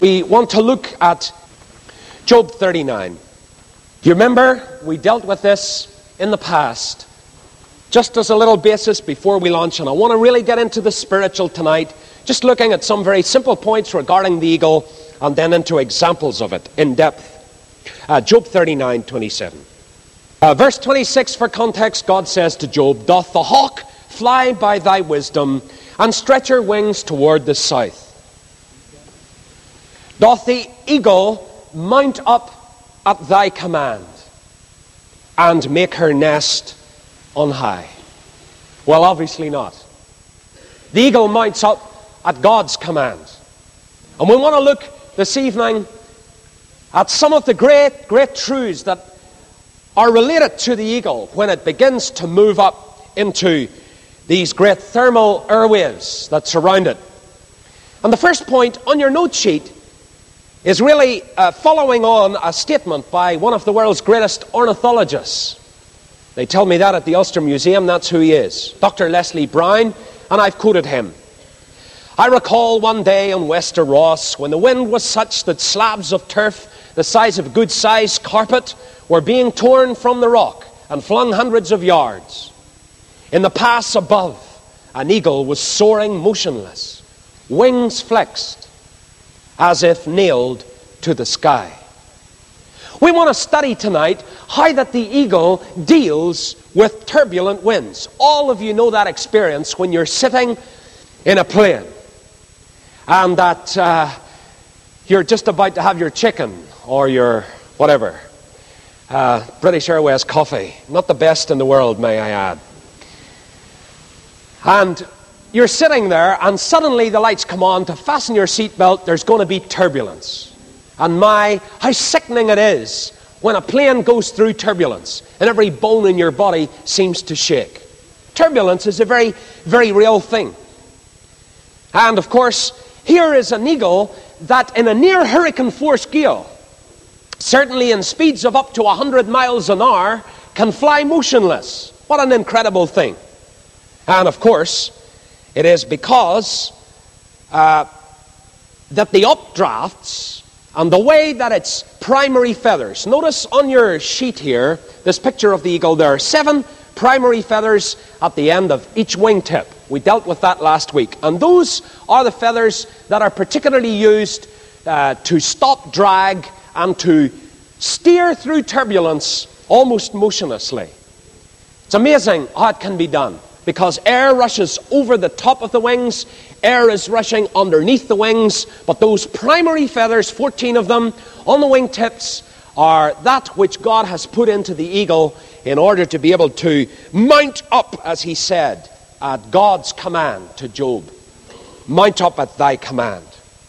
We want to look at Job 39. Do you remember we dealt with this in the past? Just as a little basis before we launch, and I want to really get into the spiritual tonight, just looking at some very simple points regarding the eagle, and then into examples of it in depth. Job 39:27. Verse 26, for context, God says to Job, "Doth the hawk fly by thy wisdom, and stretch her wings toward the south? Doth the eagle mount up at thy command, and make her nest on high?" Well, obviously not. The eagle mounts up at God's command. And we want to look this evening at some of the great, great truths that are related to the eagle when it begins to move up into these great thermal airwaves that surround it. And the first point on your note sheet is really following on a statement by one of the world's greatest ornithologists. They tell me that at the Ulster Museum, that's who he is, Dr. Leslie Brown, and I've quoted him. "I recall one day on Wester Ross when the wind was such that slabs of turf the size of a good-sized carpet were being torn from the rock and flung hundreds of yards. In the pass above, an eagle was soaring motionless, wings flexed, as if nailed to the sky." We want to study tonight how that the eagle deals with turbulent winds. All of you know that experience when you're sitting in a plane and that you're just about to have your chicken or your whatever. British Airways coffee. Not the best in the world, may I add. And you're sitting there and suddenly the lights come on to fasten your seatbelt. There's going to be turbulence. And how sickening it is when a plane goes through turbulence and every bone in your body seems to shake. Turbulence is a very, very real thing. And of course, here is an eagle that in a near hurricane force gale, certainly in speeds of up to 100 miles an hour, can fly motionless. What an incredible thing. And of course, it is because that the updrafts and the way that its primary feathers, notice on your sheet here, this picture of the eagle, there are 7 primary feathers at the end of each wingtip. We dealt with that last week. And those are the feathers that are particularly used to stop drag and to steer through turbulence almost motionlessly. It's amazing how it can be done, because air rushes over the top of the wings, air is rushing underneath the wings, but those primary feathers, 14 of them, on the wingtips, are that which God has put into the eagle in order to be able to mount up, as he said, at God's command to Job. Mount up at thy command.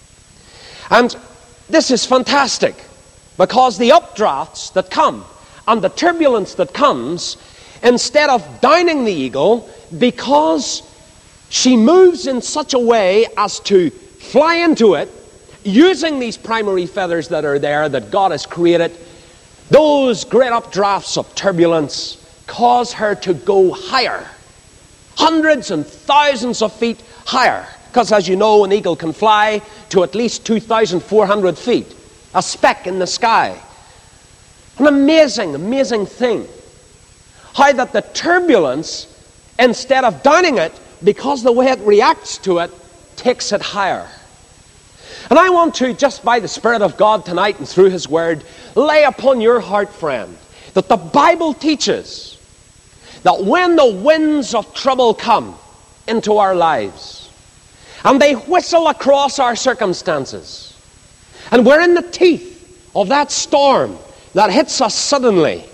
And this is fantastic, because the updrafts that come and the turbulence that comes, instead of downing the eagle, because she moves in such a way as to fly into it, using these primary feathers that are there that God has created, those great updrafts of turbulence cause her to go higher, hundreds and thousands of feet higher, because as you know, an eagle can fly to at least 2,400 feet, a speck in the sky. An amazing, amazing thing. How that the turbulence, instead of downing it, because the way it reacts to it, takes it higher. And I want to, just by the Spirit of God tonight and through his word, lay upon your heart, friend, that the Bible teaches that when the winds of trouble come into our lives, and they whistle across our circumstances, and we're in the teeth of that storm that hits us suddenly,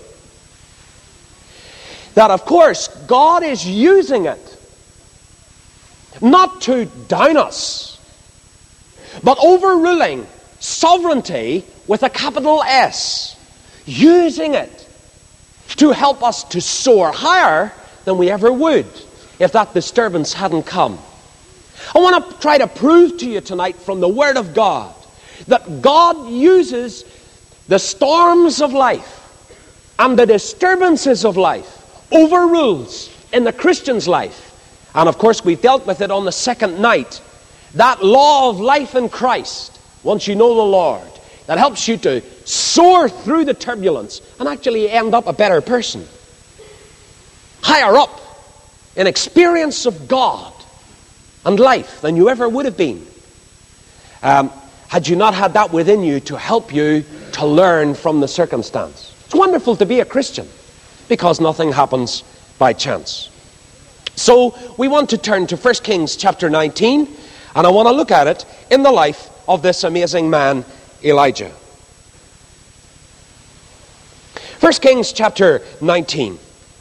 that of course God is using it not to down us, but overruling sovereignty with a capital S, using it to help us to soar higher than we ever would if that disturbance hadn't come. I want to try to prove to you tonight from the Word of God that God uses the storms of life and the disturbances of life, overrules in the Christian's life. And of course, we've dealt with it on the second night. That law of life in Christ once you know the Lord, that helps you to soar through the turbulence and actually end up a better person. Higher up in experience of God and life than you ever would have been, had you not had that within you to help you to learn from the circumstance. It's wonderful to be a Christian because nothing happens by chance. So we want to turn to 1 Kings chapter 19, and I want to look at it in the life of this amazing man, Elijah. 1 Kings chapter 19.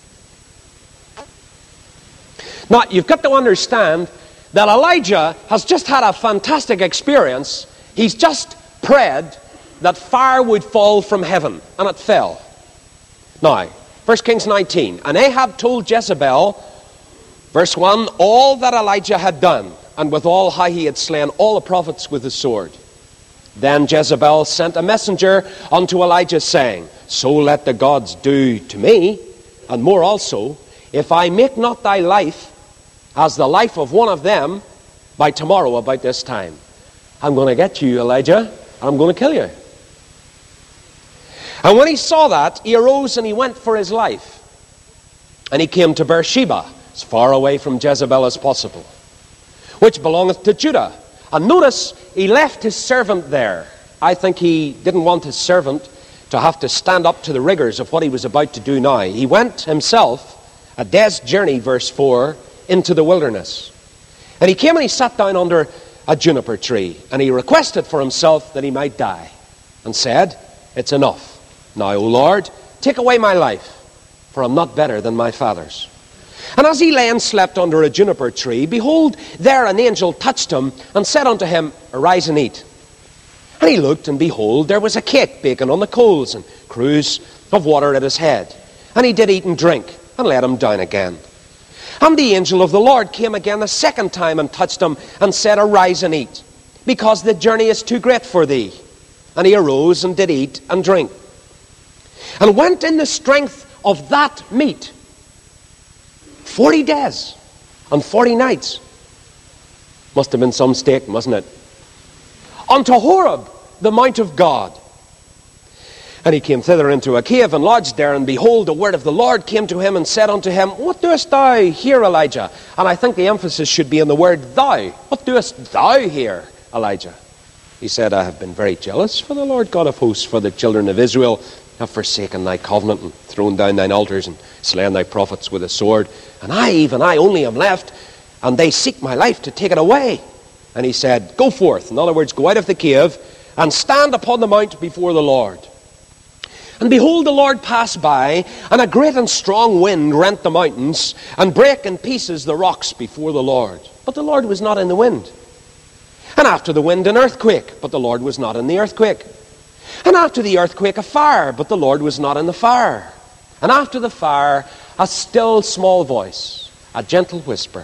Now, you've got to understand that Elijah has just had a fantastic experience. He's just prayed that fire would fall from heaven, and it fell. Now, 1 Kings 19. And Ahab told Jezebel, verse 1, all that Elijah had done, and withal how he had slain all the prophets with the sword. Then Jezebel sent a messenger unto Elijah, saying, so let the gods do to me, and more also, if I make not thy life as the life of one of them by tomorrow about this time. I'm going to get you, Elijah, and I'm going to kill you. And when he saw that, he arose and he went for his life. And he came to Beersheba, as far away from Jezebel as possible, which belongeth to Judah. And notice, he left his servant there. I think he didn't want his servant to have to stand up to the rigors of what he was about to do now. He went himself a day's journey, verse 4, into the wilderness. And he came and he sat down under a juniper tree, and he requested for himself that he might die, and said, it's enough. Now, O Lord, take away my life, for I'm not better than my fathers. And as he lay and slept under a juniper tree, behold, there an angel touched him, and said unto him, arise and eat. And he looked, and behold, there was a cake baking on the coals, and cruse of water at his head. And he did eat and drink, and let him down again. And the angel of the Lord came again the second time, and touched him, and said, arise and eat, because the journey is too great for thee. And he arose, and did eat and drink, and went in the strength of that meat 40 days and 40 nights. Must have been some steak, mustn't it? Unto Horeb, the mount of God. And he came thither into a cave, and lodged there, and behold, the word of the Lord came to him, and said unto him, what doest thou here, Elijah? And I think the emphasis should be in the word thou. What doest thou here, Elijah? He said, I have been very jealous for the Lord God of hosts, for the children of Israel have forsaken thy covenant, and thrown down thine altars, and slain thy prophets with a sword. And I, even I only am left, and they seek my life to take it away. And he said, go forth. In other words, go out of the cave, and stand upon the mount before the Lord. And behold, the Lord passed by, and a great and strong wind rent the mountains, and brake in pieces the rocks before the Lord. But the Lord was not in the wind. And after the wind an earthquake, but the Lord was not in the earthquake. And after the earthquake a fire, but the Lord was not in the fire. And after the fire a still small voice, a gentle whisper.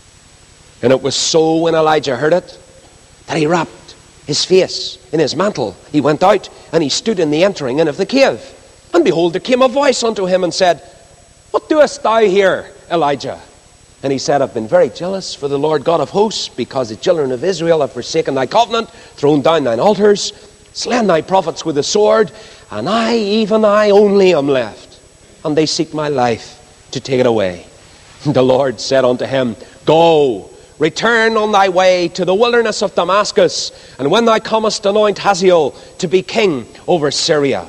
And it was so, when Elijah heard it, that he wrapped his face in his mantle. He went out, and he stood in the entering in of the cave. And behold, there came a voice unto him, and said, what doest thou here, Elijah? And he said, I've been very jealous for the Lord God of hosts, because the children of Israel have forsaken thy covenant, thrown down thine altars, slain thy prophets with the sword, and I, even I only am left, and they seek my life to take it away. And the Lord said unto him, go, return on thy way to the wilderness of Damascus, and when thou comest, anoint Hazael to be king over Syria.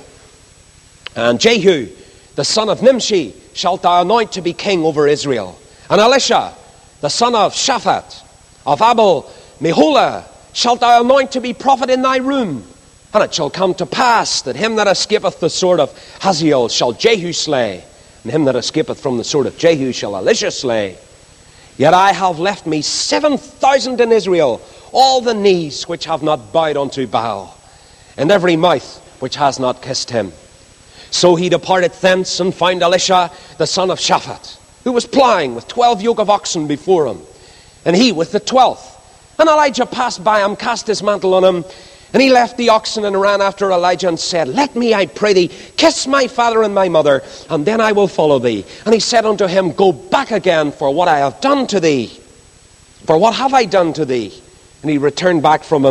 And Jehu, the son of Nimshi, shalt thou anoint to be king over Israel. And Elisha, the son of Shaphat, of Abel Meholah, shalt thou anoint to be prophet in thy room. And it shall come to pass that him that escapeth the sword of Hazael shall Jehu slay, and him that escapeth from the sword of Jehu shall Elisha slay. Yet I have left me 7,000 in Israel, all the knees which have not bowed unto Baal, and every mouth which has not kissed him. So he departed thence, and found Elisha the son of Shaphat, who was plowing with 12 yoke of oxen before him, and he with the 12th. And Elijah passed by him, cast his mantle on him, and he left the oxen and ran after Elijah, and said, let me, I pray thee, kiss my father and my mother, and then I will follow thee. And he said unto him, go back again, for what I have done to thee. For what have I done to thee? And he returned back from him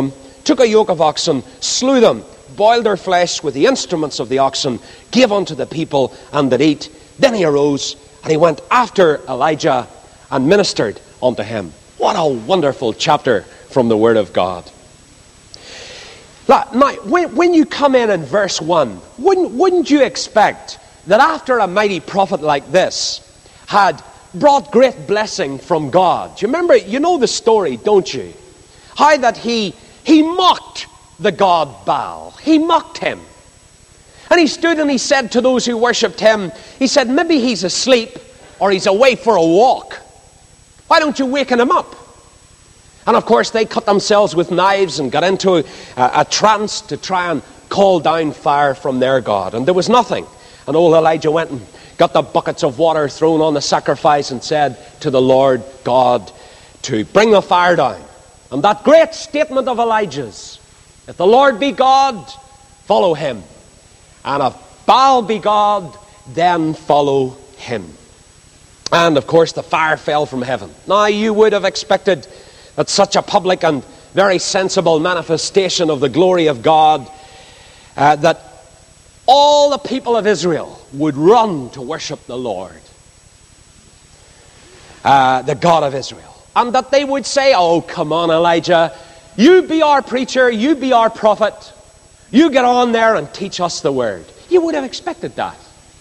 took a yoke of oxen, slew them, boiled their flesh with the instruments of the oxen, gave unto the people, and did eat. Then he arose, and he went after Elijah, and ministered unto him. What a wonderful chapter from the Word of God. Now, when you come in verse 1, wouldn't you expect that after a mighty prophet like this had brought great blessing from God? You remember, you know the story, don't you? How that he mocked the god Baal. He mocked him. And he stood and he said to those who worshipped him, he said, maybe he's asleep or he's away for a walk. Why don't you waken him up? And of course they cut themselves with knives and got into a trance to try and call down fire from their God. And there was nothing. And old Elijah went and got the buckets of water thrown on the sacrifice and said to the Lord God to bring the fire down. And that great statement of Elijah's, if the Lord be God, follow him. And if Baal be God, then follow him. And of course the fire fell from heaven. Now you would have expected that such a public and very sensible manifestation of the glory of God, that all the people of Israel would run to worship the Lord, the God of Israel. And that they would say, oh, come on, Elijah, you be our preacher, you be our prophet, you get on there and teach us the word. You would have expected that.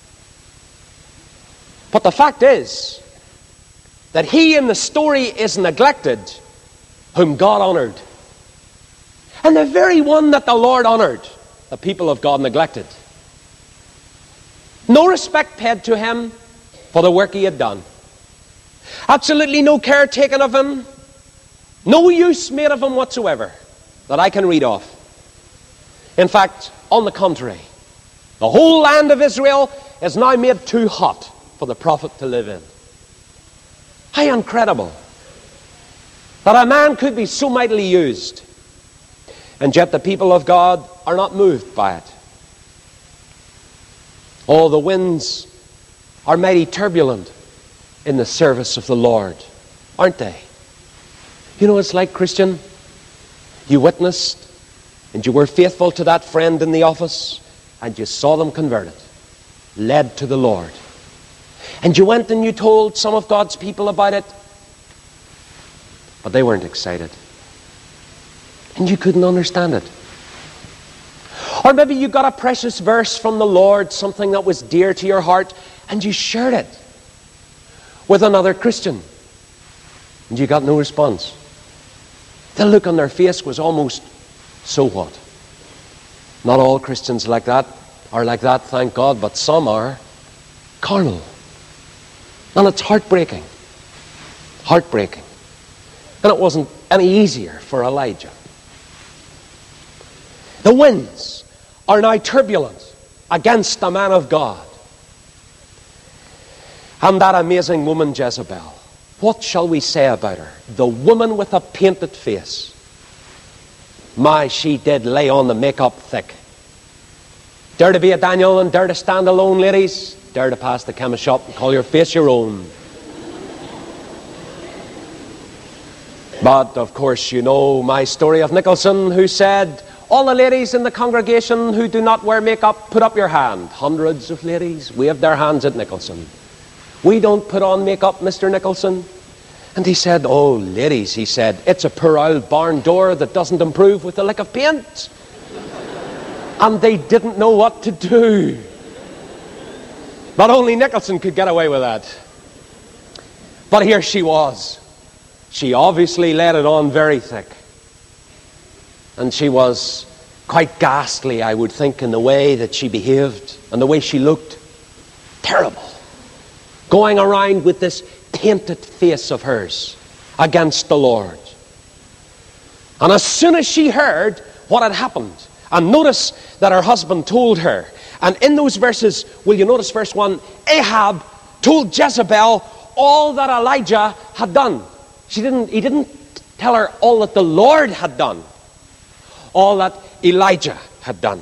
But the fact is that he in the story is neglected whom God honored. And the very one that the Lord honored, the people of God neglected. No respect paid to him for the work he had done. Absolutely no care taken of him. No use made of him whatsoever that I can read of. In fact, on the contrary, the whole land of Israel is now made too hot for the prophet to live in. How incredible that a man could be so mightily used, and yet the people of God are not moved by it. Oh, the winds are mighty turbulent in the service of the Lord, aren't they? You know, it's like, Christian, you witnessed and you were faithful to that friend in the office and you saw them converted, led to the Lord. And you went and you told some of God's people about it, but they weren't excited. And you couldn't understand it. Or maybe you got a precious verse from the Lord, something that was dear to your heart, and you shared it with another Christian, and you got no response. The look on their face was almost, so what? Not all Christians are like that, thank God, but some are carnal. And it's heartbreaking. Heartbreaking. And it wasn't any easier for Elijah. The winds are now turbulent against the man of God. And that amazing woman Jezebel, what shall we say about her? The woman with a painted face. My, she did lay on the makeup thick. Dare to be a Daniel and dare to stand alone, ladies. Dare to pass the chemist shop and call your face your own. But, of course, you know my story of Nicholson, who said, all the ladies in the congregation who do not wear makeup, put up your hand. Hundreds of ladies waved their hands at Nicholson. We don't put on makeup, Mr. Nicholson. And he said, oh, ladies, he said, it's a poor old barn door that doesn't improve with a lick of paint. And they didn't know what to do. But only Nicholson could get away with that. But here she was. She obviously let it on very thick. And she was quite ghastly, I would think, in the way that she behaved and the way she looked. Terrible. Going around with this painted face of hers against the Lord. And as soon as she heard what had happened, and notice that her husband told her, and in those verses, will you notice verse 1, Ahab told Jezebel all that Elijah had done. He didn't tell her all that the Lord had done, all that Elijah had done.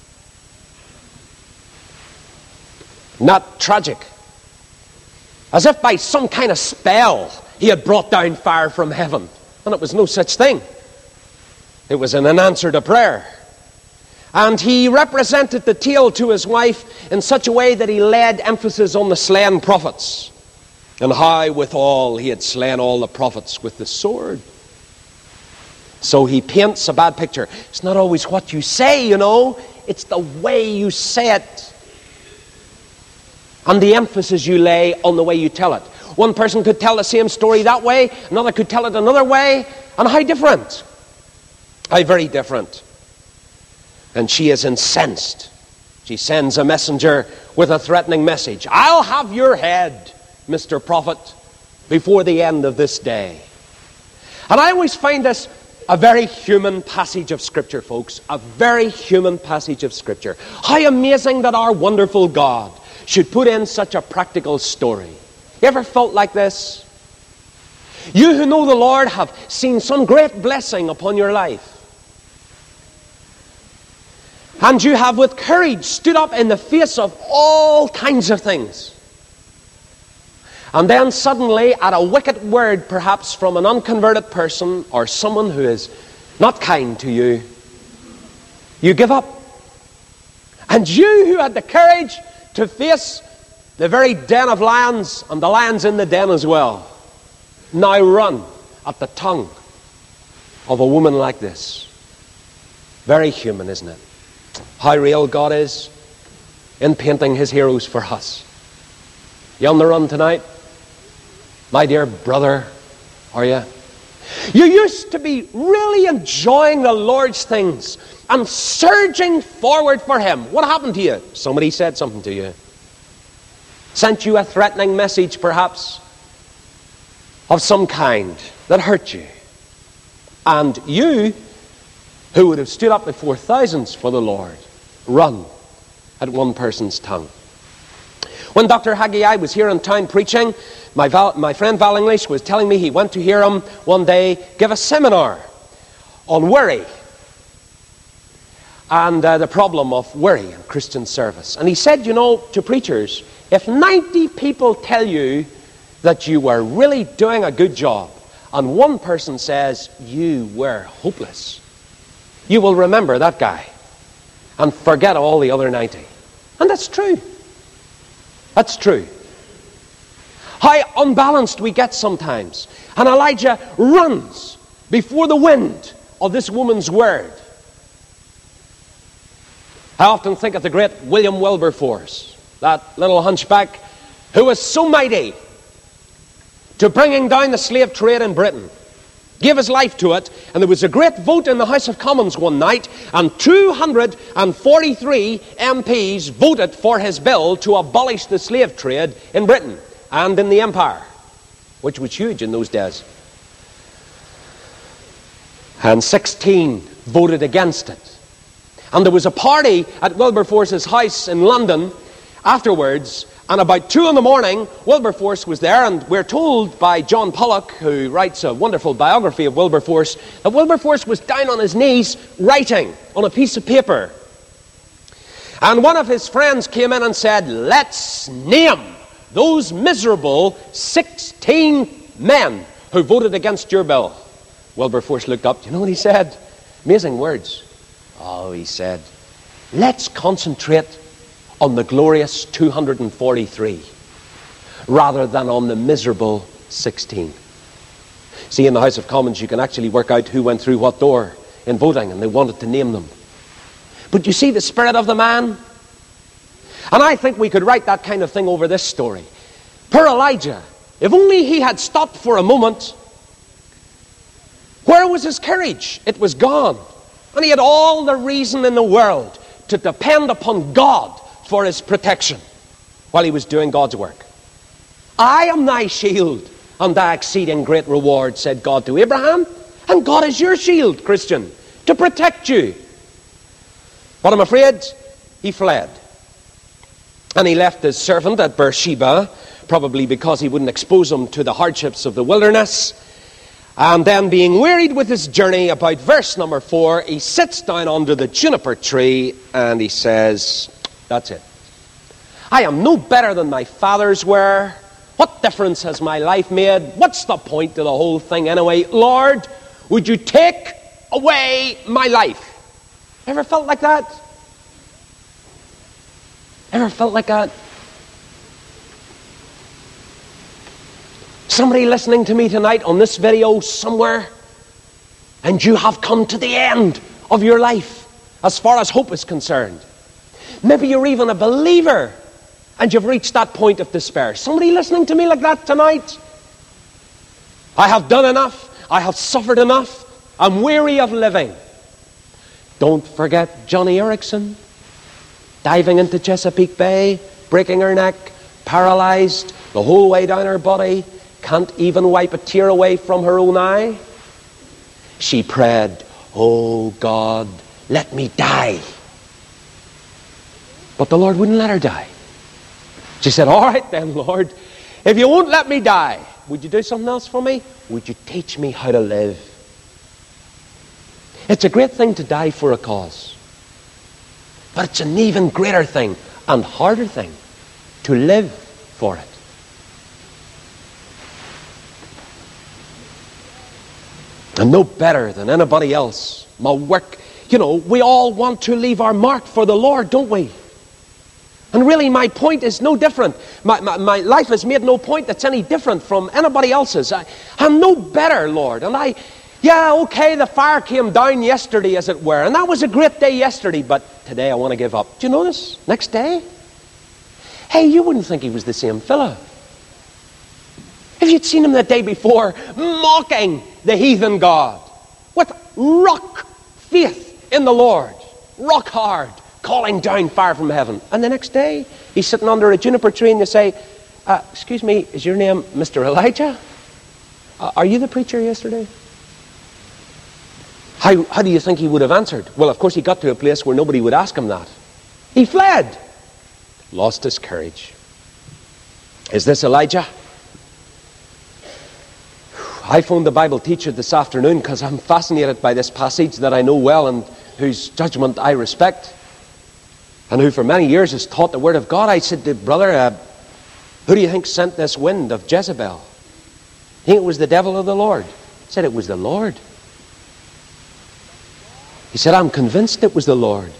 Not tragic. As if by some kind of spell he had brought down fire from heaven. And it was no such thing. It was in an answer to prayer. And he represented the tale to his wife in such a way that he laid emphasis on the slain prophets, and how withal he had slain all the prophets with the sword. So he paints a bad picture. It's not always what you say, it's the way you say it, and the emphasis you lay on the way you tell it. One person could tell the same story that way, another could tell it another way, and how different. How very different. And she is incensed. She sends a messenger with a threatening message. I'll have your head, Mr. Prophet, before the end of this day. And I always find this a very human passage of Scripture, folks. A very human passage of Scripture. How amazing that our wonderful God should put in such a practical story. You ever felt like this? You who know the Lord have seen some great blessing upon your life. And you have with courage stood up in the face of all kinds of things. And then suddenly, at a wicked word perhaps from an unconverted person or someone who is not kind to you, you give up. And you who had the courage to face the very den of lions, and the lions in the den as well, now run at the tongue of a woman like this. Very human, isn't it? How real God is in painting his heroes for us. You on the run tonight? My dear brother, are you? You used to be really enjoying the Lord's things and surging forward for him. What happened to you? Somebody said something to you. Sent you a threatening message, perhaps, of some kind that hurt you. And you, who would have stood up before thousands for the Lord, run at one person's tongue. When Dr. Haggai was here in town preaching, my friend Val English was telling me he went to hear him one day give a seminar on worry and the problem of worry in Christian service. And he said, to preachers, if 90 people tell you that you were really doing a good job and one person says you were hopeless, you will remember that guy and forget all the other 90. And that's true. That's true. How unbalanced we get sometimes. And Elijah runs before the wind of this woman's word. I often think of the great William Wilberforce, that little hunchback who was so mighty to bringing down the slave trade in Britain. Gave his life to it, and there was a great vote in the House of Commons one night, and 243 MPs voted for his bill to abolish the slave trade in Britain and in the Empire, which was huge in those days. And 16 voted against it. And there was a party at Wilberforce's house in London afterwards, and about 2 a.m, Wilberforce was there, and we're told by John Pollock, who writes a wonderful biography of Wilberforce, that Wilberforce was down on his knees writing on a piece of paper. And one of his friends came in and said, let's name those miserable 16 men who voted against your bill. Wilberforce looked up. Do you know what he said? Amazing words. Oh, he said, let's concentrate on the glorious 243 rather than on the miserable 16. See, in the House of Commons you can actually work out who went through what door in voting, and they wanted to name them. But you see the spirit of the man? And I think we could write that kind of thing over this story. Poor Elijah, if only he had stopped for a moment. Where was his courage? It was gone. And he had all the reason in the world to depend upon God for his protection while he was doing God's work. I am thy shield and thy exceeding great reward, said God to Abraham. And God is your shield, Christian, to protect you. But I'm afraid he fled. And he left his servant at Beersheba, probably because he wouldn't expose him to the hardships of the wilderness. And then, being wearied with his journey, about verse number 4, he sits down under the juniper tree and he says, that's it. I am no better than my fathers were. What difference has my life made? What's the point of the whole thing anyway? Lord, would you take away my life. Ever felt like that? Ever felt like that? Somebody listening to me tonight on this video somewhere, and you have come to the end of your life as far as hope is concerned. Maybe you're even a believer and you've reached that point of despair. Somebody listening to me like that tonight? I have done enough. I have suffered enough. I'm weary of living. Don't forget Johnny Erickson, diving into Chesapeake Bay, breaking her neck, paralyzed the whole way down her body, can't even wipe a tear away from her own eye. She prayed, "Oh God, let me die." But the Lord wouldn't let her die. She said, "All right then, Lord, if you won't let me die, would you do something else for me? Would you teach me how to live?" It's a great thing to die for a cause. But it's an even greater thing and harder thing to live for it. And no better than anybody else. My work, we all want to leave our mark for the Lord, don't we? And really my point is no different. My life has made no point that's any different from anybody else's. I'm no better, Lord. And the fire came down yesterday, as it were. And that was a great day yesterday, but today I want to give up. Do you notice? Next day? Hey, you wouldn't think he was the same fella. If you'd seen him the day before, mocking the heathen god, with rock faith in the Lord, rock hard, calling down fire from heaven. And the next day, he's sitting under a juniper tree and you say, "Excuse me, is your name Mr. Elijah? Are you the preacher yesterday?" How do you think he would have answered? Well, of course, he got to a place where nobody would ask him that. He fled. Lost his courage. Is this Elijah? I phoned the Bible teacher this afternoon because I'm fascinated by this passage that I know well and whose judgment I respect, and who for many years has taught the Word of God. I said to brother, who do you think sent this wind of Jezebel? Think it was the devil or the Lord? He said it was the Lord. He said, I'm convinced it was the Lord.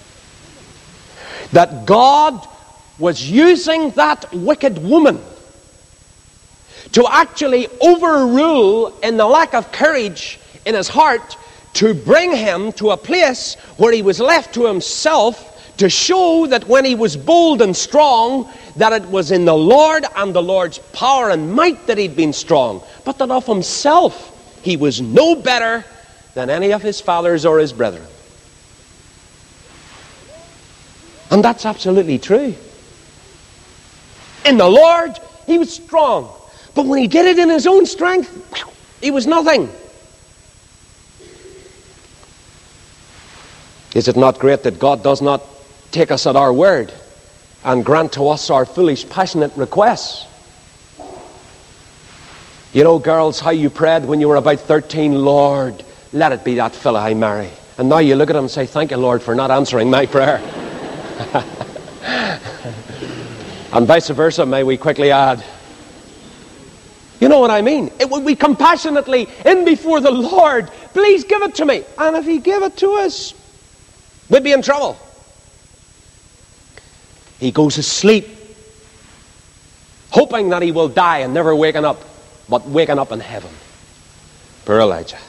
That God was using that wicked woman to actually overrule in the lack of courage in his heart, to bring him to a place where he was left to himself, to show that when he was bold and strong, that it was in the Lord and the Lord's power and might that he'd been strong, but that of himself he was no better than any of his fathers or his brethren. And that's absolutely true. In the Lord, he was strong. But when he did it in his own strength, he was nothing. Is it not great that God does not take us at our word and grant to us our foolish, passionate requests? You know, girls, how you prayed when you were about 13, "Lord, let it be that fella I marry." And now you look at him and say, "Thank you, Lord, for not answering my prayer." And vice versa, may we quickly add. You know what I mean? It would be compassionately in before the Lord, "Please give it to me." And if he gave it to us, we'd be in trouble. He goes asleep, hoping that he will die and never waking up, but waking up in heaven. Poor Elijah.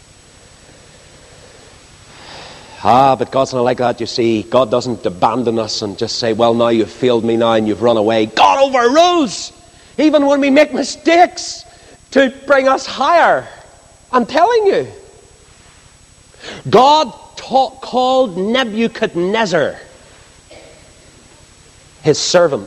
But God's not like that, you see. God doesn't abandon us and just say, "Well, now you've failed me now and you've run away." God overrules, even when we make mistakes, to bring us higher. I'm telling you. God called Nebuchadnezzar his servant.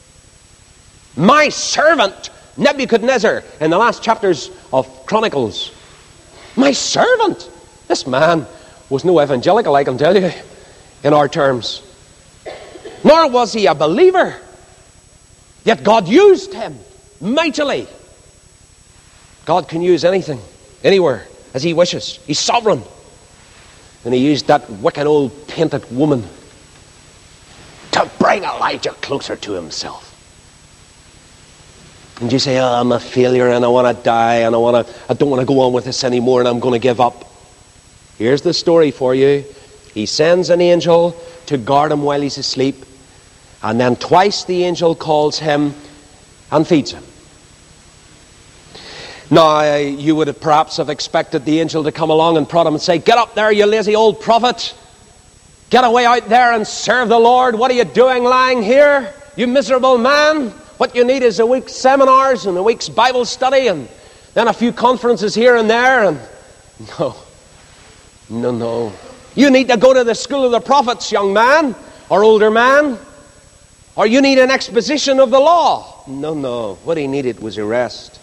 My servant, Nebuchadnezzar, in the last chapters of Chronicles. My servant. This man was no evangelical, I can tell you, in our terms. Nor was he a believer. Yet God used him mightily. God can use anything, anywhere, as he wishes. He's sovereign. And he used that wicked old tainted woman to bring Elijah closer to himself. And you say, "Oh, I'm a failure and I want to die and I don't want to go on with this anymore and I'm going to give up." Here's the story for you. He sends an angel to guard him while he's asleep. And then twice the angel calls him and feeds him. Now, you would have perhaps expected the angel to come along and prod him and say, "Get up there, you lazy old prophet. Get away out there and serve the Lord. What are you doing lying here, you miserable man? What you need is a week's seminars and a week's Bible study and then a few conferences here and there." And no. You need to go to the school of the prophets, young man or older man. Or you need an exposition of the law. No. What he needed was a rest.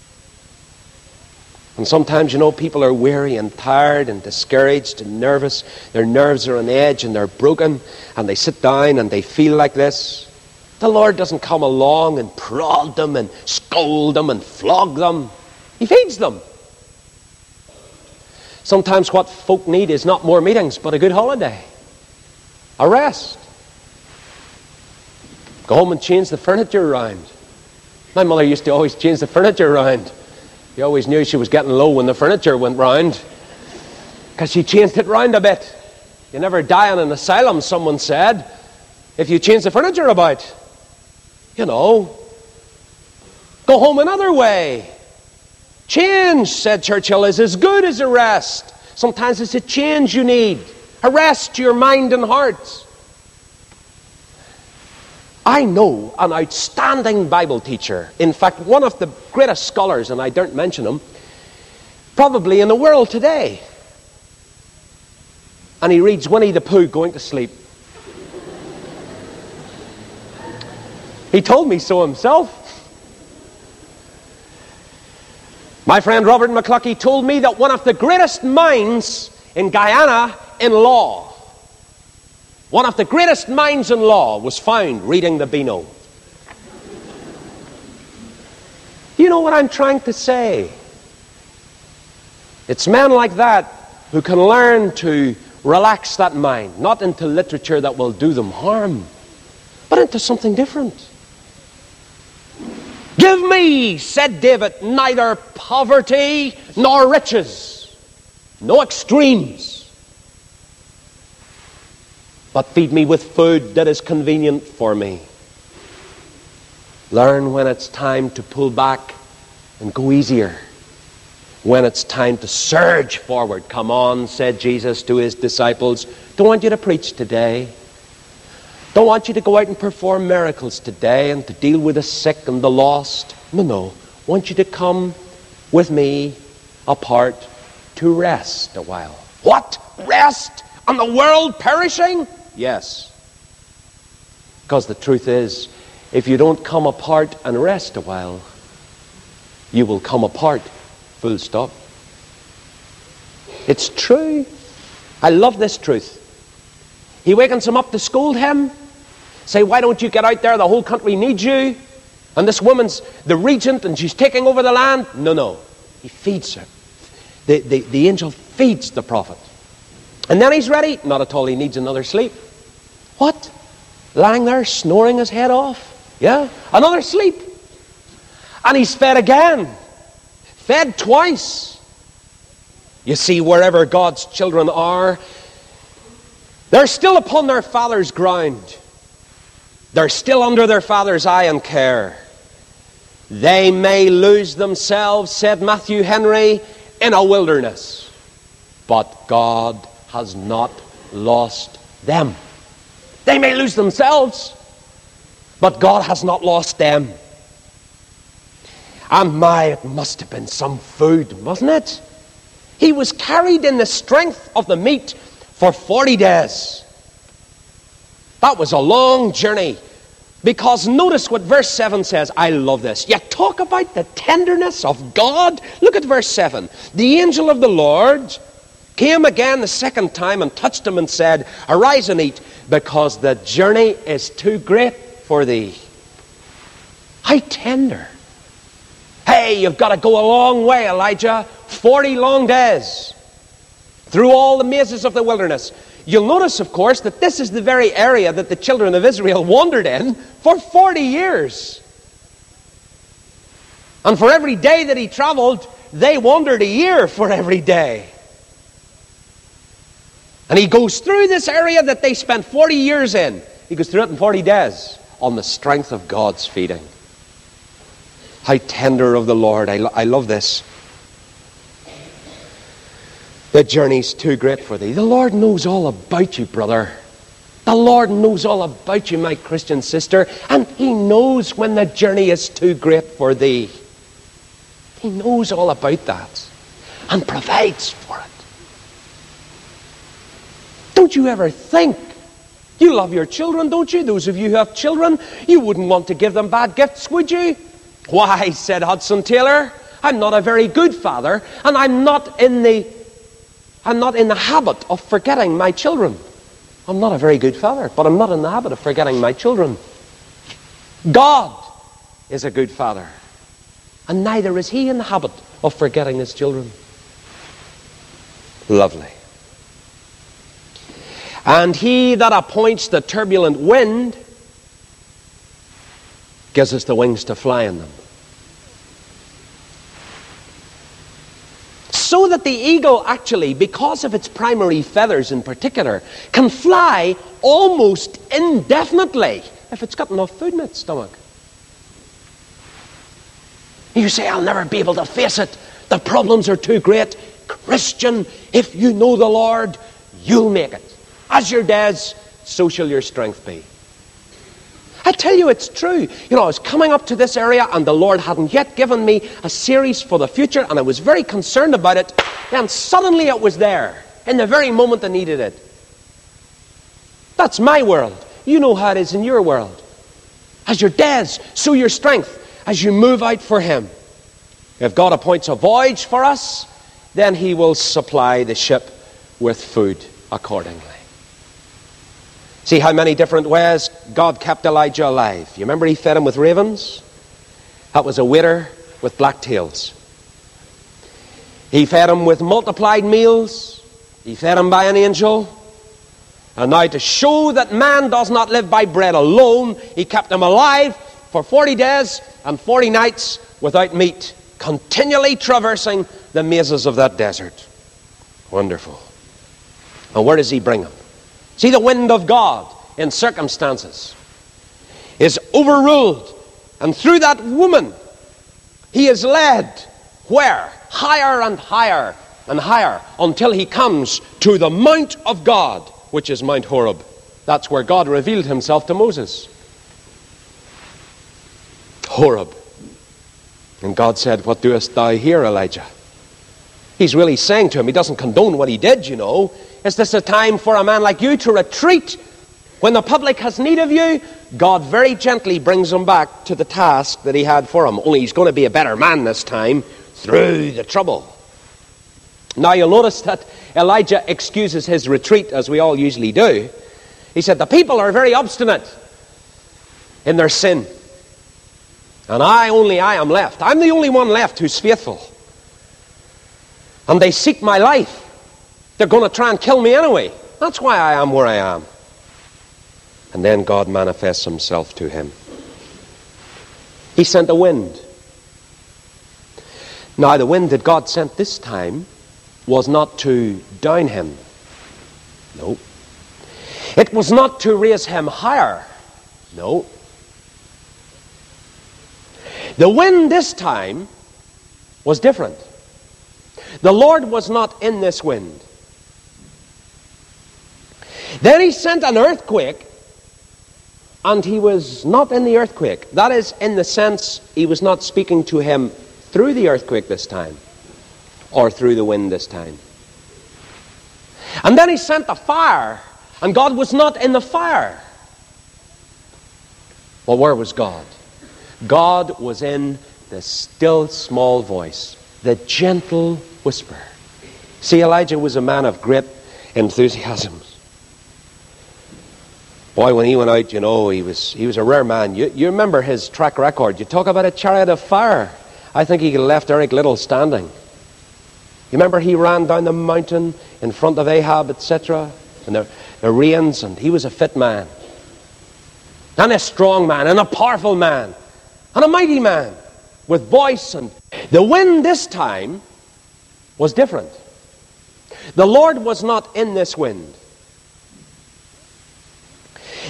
And sometimes, people are weary and tired and discouraged and nervous. Their nerves are on edge and they're broken. And they sit down and they feel like this. The Lord doesn't come along and prod them and scold them and flog them. He feeds them. Sometimes what folk need is not more meetings, but a good holiday. A rest. Go home and change the furniture around. My mother used to always change the furniture around. You always knew she was getting low when the furniture went round, because she changed it round a bit. You never die in an asylum, someone said, if you change the furniture about. Go home another way. Change, said Churchill, is as good as a rest. Sometimes it's a change you need. A rest to your mind and heart. I know an outstanding Bible teacher. In fact, one of the greatest scholars, and I don't mention him, probably in the world today. And he reads Winnie the Pooh going to sleep. He told me so himself. My friend Robert McCluskey told me that one of the greatest minds in Guyana in law, one of the greatest minds in law was found reading the Beano. You know what I'm trying to say? It's men like that who can learn to relax that mind, not into literature that will do them harm, but into something different. Give me, said David, neither poverty nor riches, no extremes, but feed me with food that is convenient for me. Learn when it's time to pull back and go easier. When it's time to surge forward. Come on, said Jesus to his disciples. Don't want you to preach today. Don't want you to go out and perform miracles today and to deal with the sick and the lost. No. I want you to come with me apart to rest a while. What? Rest? And the world perishing? Yes. Because the truth is, if you don't come apart and rest a while, you will come apart. Full stop. It's true. I love this truth. He wakens him up to scold him. Say, why don't you get out there? The whole country needs you. And this woman's the regent and she's taking over the land. No. He feeds her. The angel feeds the prophet. And then he's ready. Not at all. He needs another sleep. What? Lying there snoring his head off? Yeah? Another sleep. And he's fed again. Fed twice. You see, wherever God's children are, they're still upon their Father's ground. They're still under their Father's eye and care. They may lose themselves, said Matthew Henry, in a wilderness. But God has not lost them. They may lose themselves, but God has not lost them. And it must have been some food, wasn't it? He was carried in the strength of the meat for 40 days. That was a long journey. Because notice what verse 7 says. I love this. You talk about the tenderness of God. Look at verse 7. The angel of the Lord came again the second time and touched him and said, arise and eat, because the journey is too great for thee. How tender. Hey, you've got to go a long way, Elijah. 40 long days through all the mazes of the wilderness. You'll notice, of course, that this is the very area that the children of Israel wandered in for 40 years. And for every day that he traveled, they wandered a year for every day. And he goes through this area that they spent 40 years in. He goes through it in 40 days on the strength of God's feeding. How tender of the Lord. I love this. The journey's too great for thee. The Lord knows all about you, brother. The Lord knows all about you, my Christian sister. And He knows when the journey is too great for thee. He knows all about that and provides for it. Don't you ever think, you love your children, don't you? Those of you who have children, you wouldn't want to give them bad gifts, would you? Why, said Hudson Taylor, I'm not a very good father, and I'm not in the habit of forgetting my children. I'm not a very good father, but I'm not in the habit of forgetting my children. God is a good father, and neither is He in the habit of forgetting His children. Lovely. And He that appoints the turbulent wind gives us the wings to fly in them. So that the eagle actually, because of its primary feathers in particular, can fly almost indefinitely if it's got enough food in its stomach. You say, I'll never be able to face it. The problems are too great. Christian, if you know the Lord, you'll make it. As your days, so shall your strength be. I tell you, it's true. You know, I was coming up to this area and the Lord hadn't yet given me a series for the future, and I was very concerned about it. And suddenly it was there, in the very moment I needed it. That's my world. You know how it is in your world. As your days, so your strength, as you move out for Him. If God appoints a voyage for us, then He will supply the ship with food accordingly. See how many different ways God kept Elijah alive. You remember He fed him with ravens? That was a waiter with black tails. He fed him with multiplied meals. He fed him by an angel. And now to show that man does not live by bread alone, He kept him alive for 40 days and 40 nights without meat, continually traversing the mazes of that desert. Wonderful. And where does He bring him? See, the wind of God in circumstances is overruled. And through that woman, he is led where? Higher and higher and higher until he comes to the Mount of God, which is Mount Horeb. That's where God revealed Himself to Moses. Horeb. And God said, what doest thou here, Elijah? He's really saying to him, He doesn't condone what he did, you know. Is this a time for a man like you to retreat when the public has need of you? God very gently brings him back to the task that He had for him. Only he's going to be a better man this time through the trouble. Now you'll notice that Elijah excuses his retreat, as we all usually do. He said, the people are very obstinate in their sin. And I am left. I'm the only one left who's faithful. And they seek my life. They're going to try and kill me anyway. That's why I am where I am. And then God manifests Himself to him. He sent a wind. Now the wind that God sent this time was not to down him. No. It was not to raise him higher. No. The wind this time was different. The Lord was not in this wind. Then He sent an earthquake, and He was not in the earthquake. That is, in the sense, He was not speaking to him through the earthquake this time, or through the wind this time. And then He sent a fire, and God was not in the fire. Well, where was God? God was in the still small voice, the gentle whisper. See, Elijah was a man of great enthusiasm. Boy, when he went out, you know, he was a rare man. You remember his track record. You talk about a chariot of fire. I think he left Eric Liddell standing. You remember he ran down the mountain in front of Ahab, etc. And the rains, and he was a fit man. And a strong man, and a powerful man, and a mighty man, with voice. And the wind this time was different. The Lord was not in this wind.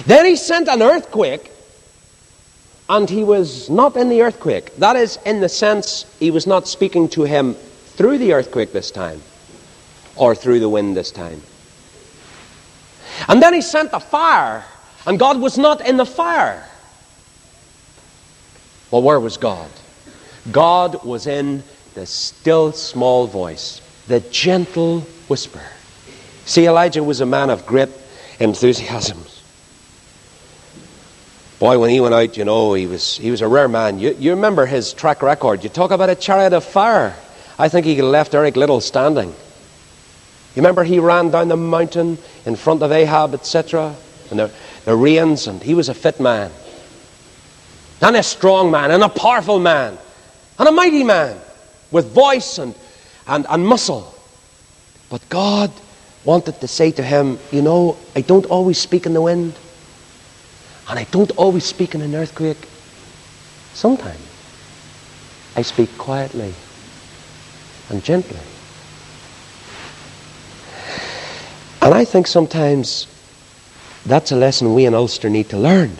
Then he sent an earthquake, and he was not in the earthquake. That is, in the sense, he was not speaking to him through the earthquake this time, or through the wind this time. And then he sent a fire, and God was not in the fire. Well, where was God? God was in the still small voice, the gentle whisper. See, Elijah was a man of great enthusiasm. Boy, when he went out, he was a rare man. You remember his track record. You talk about a chariot of fire. I think he left Eric Liddell standing. You remember he ran down the mountain in front of Ahab, etc., and the rains, and he was a fit man, and a strong man, and a powerful man, and a mighty man, with voice and muscle. But God wanted to say to him, I don't always speak in the wind, and I don't always speak in an earthquake. Sometimes I speak quietly and gently. And I think sometimes that's a lesson we in Ulster need to learn.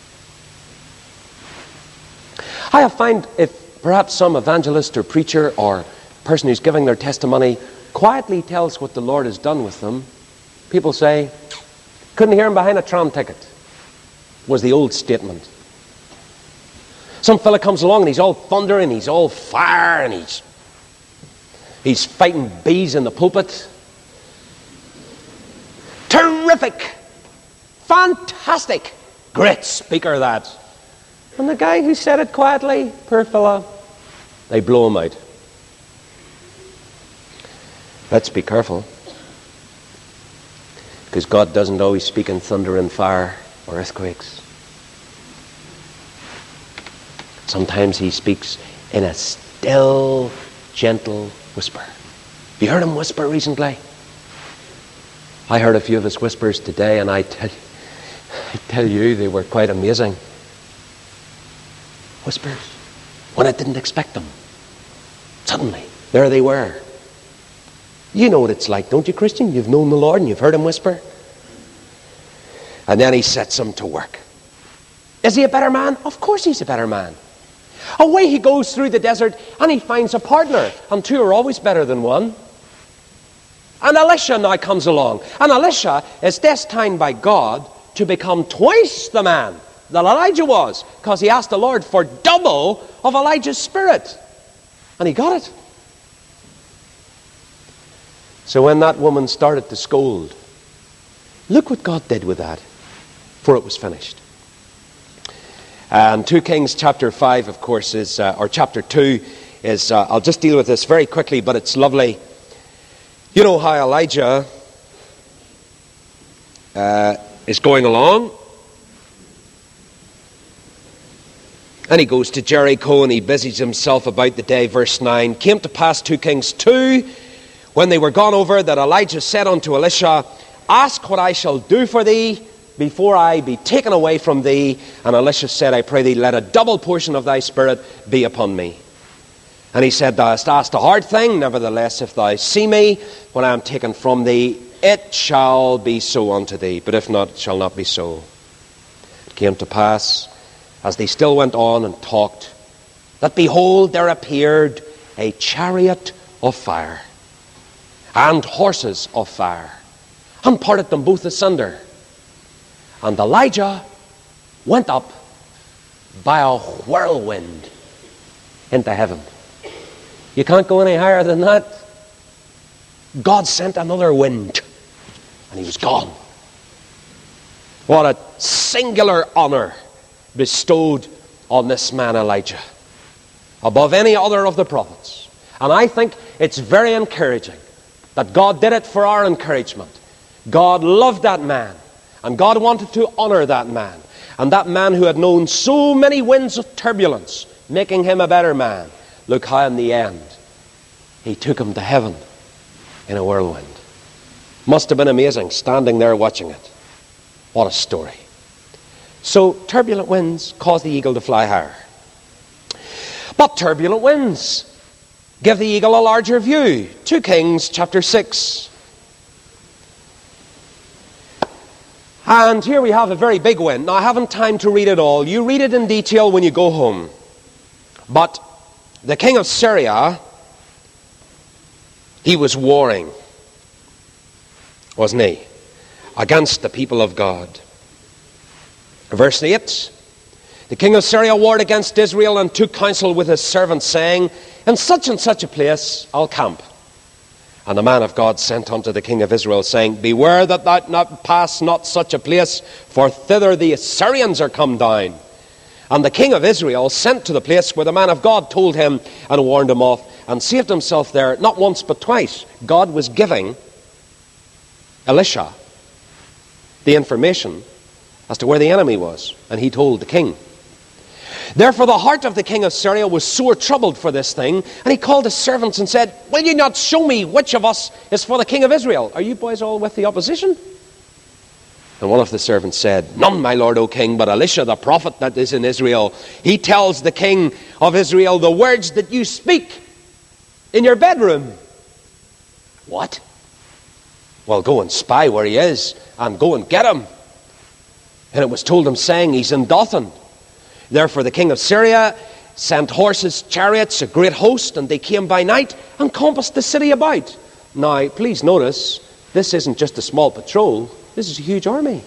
I have found if perhaps some evangelist or preacher or person who's giving their testimony quietly tells what the Lord has done with them, people say, couldn't hear him behind a tram ticket, was the old statement. Some fella comes along and he's all thunder and he's all fire and he's fighting bees in the pulpit. Terrific! Fantastic! Great speaker, that. And the guy who said it quietly, poor fella, they blow him out. Let's be careful, because God doesn't always speak in thunder and fire or earthquakes. Sometimes he speaks in a still, gentle whisper. Have you heard him whisper recently? I heard a few of his whispers today, and I tell you, they were quite amazing. Whispers, when I didn't expect them. Suddenly, there they were. You know what it's like, don't you, Christian? You've known the Lord and you've heard him whisper. And then he sets him to work. Is he a better man? Of course he's a better man. Away he goes through the desert and he finds a partner. And two are always better than one. And Elisha now comes along. And Elisha is destined by God to become twice the man that Elijah was, because he asked the Lord for double of Elijah's spirit. And he got it. So when that woman started to scold, look what God did with that, for it was finished. And 2 Kings chapter 5, of course, is, or chapter 2 is, I'll just deal with this very quickly, but it's lovely. You know how Elijah is going along, and he goes to Jericho and he busies himself about the day. Verse 9, came to pass 2 Kings 2, when they were gone over, that Elijah said unto Elisha, ask what I shall do for thee before I be taken away from thee. And Elisha said, I pray thee, let a double portion of thy spirit be upon me. And he said, thou hast asked a hard thing. Nevertheless, if thou see me when I am taken from thee, it shall be so unto thee. But if not, it shall not be so. It came to pass, as they still went on and talked, that behold, there appeared a chariot of fire and horses of fire, and parted them both asunder. And Elijah went up by a whirlwind into heaven. You can't go any higher than that. God sent another wind, and he was gone. What a singular honor bestowed on this man Elijah, above any other of the prophets. And I think it's very encouraging that God did it for our encouragement. God loved that man, and God wanted to honor that man. And that man who had known so many winds of turbulence, making him a better man, look how in the end he took him to heaven in a whirlwind. Must have been amazing standing there watching it. What a story. So turbulent winds cause the eagle to fly higher. But turbulent winds give the eagle a larger view. 2 Kings chapter 6. And here we have a very big win. Now, I haven't time to read it all. You read it in detail when you go home. But the king of Syria, he was warring, wasn't he, against the people of God. Verse 8, the king of Syria warred against Israel and took counsel with his servants, saying, in such and such a place I'll camp. And the man of God sent unto the king of Israel, saying, beware that thou not pass not such a place, for thither the Assyrians are come down. And the king of Israel sent to the place where the man of God told him and warned him off, and saved himself there, not once but twice. God was giving Elisha the information as to where the enemy was, and he told the king. Therefore the heart of the king of Syria was sore troubled for this thing, and he called his servants and said, will you not show me which of us is for the king of Israel? Are you boys all with the opposition? And one of the servants said, none, my lord, O king, but Elisha the prophet that is in Israel. He tells the king of Israel the words that you speak in your bedroom. What? Well, go and spy where he is, and go and get him. And it was told him, saying, he's in Dothan. Therefore the king of Syria sent horses, chariots, a great host, and they came by night and compassed the city about. Now, please notice, this isn't just a small patrol, this is a huge army.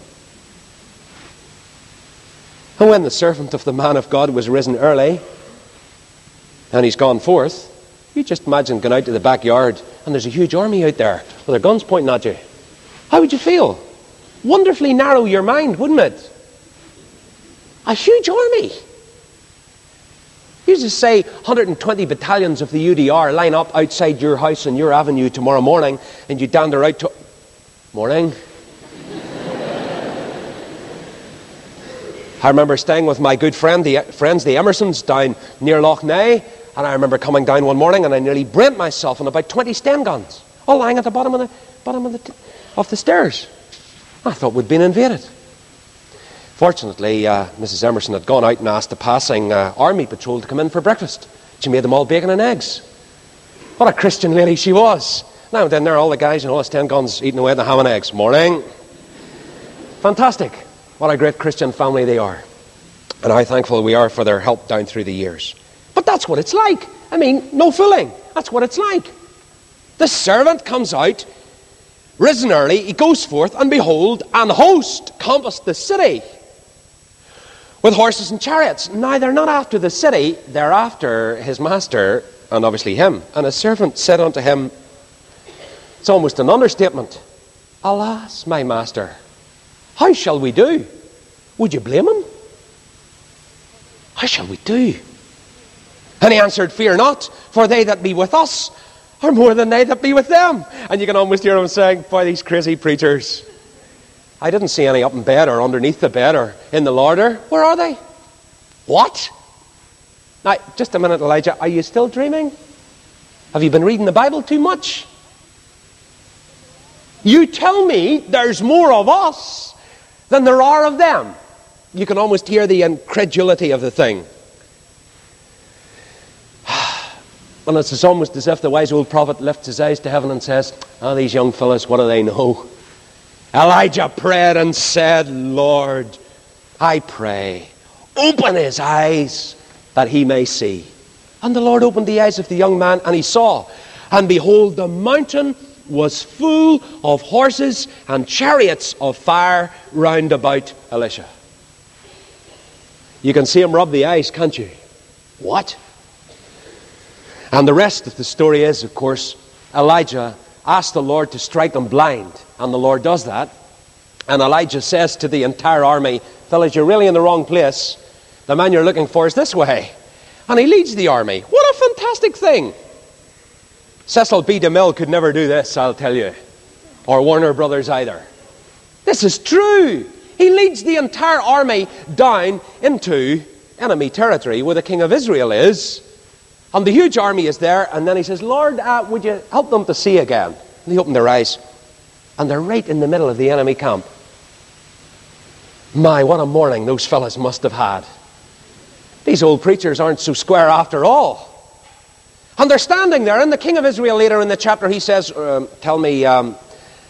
And when the servant of the man of God was risen early, and he's gone forth, you just imagine going out to the backyard, and there's a huge army out there, with their guns pointing at you. How would you feel? Wonderfully narrow your mind, wouldn't it? A huge army. You just say 120 battalions of the UDR line up outside your house and your avenue tomorrow morning, and you dander out to... Morning. I remember staying with my good friends, the Emersons, down near Loch Ness, and I remember coming down one morning and I nearly brent myself on about 20 Sten guns, all lying at the bottom of the stairs. I thought we'd been invaded. Fortunately, Mrs. Emerson had gone out and asked the passing army patrol to come in for breakfast. She made them all bacon and eggs. What a Christian lady she was. Now and then there are all the guys and all the Sten guns eating away at the ham and eggs. Morning. Fantastic. What a great Christian family they are. And how thankful we are for their help down through the years. But that's what it's like. I mean, no fooling. That's what it's like. The servant comes out, risen early, he goes forth, and behold, an host compassed the city with horses and chariots. Now, they're not after the city, they're after his master, and obviously him. And his servant said unto him, it's almost an understatement, alas, my master, how shall we do? Would you blame him? How shall we do? And he answered, fear not, for they that be with us are more than they that be with them. And you can almost hear him saying, boy, these crazy preachers. I didn't see any up in bed or underneath the bed or in the larder. Where are they? What? Now, just a minute, Elijah. Are you still dreaming? Have you been reading the Bible too much? You tell me there's more of us than there are of them. You can almost hear the incredulity of the thing. And it's almost as if the wise old prophet lifts his eyes to heaven and says, oh, these young fellas, what do they know? Elijah prayed and said, Lord, I pray, open his eyes that he may see. And the Lord opened the eyes of the young man, and he saw. And behold, the mountain was full of horses and chariots of fire round about Elisha. You can see him rub the eyes, can't you? What? And the rest of the story is, of course, Elijah asked the Lord to strike them blind. And the Lord does that. And Elijah says to the entire army, fellas, you're really in the wrong place. The man you're looking for is this way. And he leads the army. What a fantastic thing. Cecil B. DeMille could never do this, I'll tell you. Or Warner Brothers either. This is true. He leads the entire army down into enemy territory where the king of Israel is. And the huge army is there. And then he says, Lord, would you help them to see again? And they open their eyes. And they're right in the middle of the enemy camp. My, what a morning those fellas must have had. These old preachers aren't so square after all. And they're standing there. And the king of Israel later in the chapter, he says, tell me,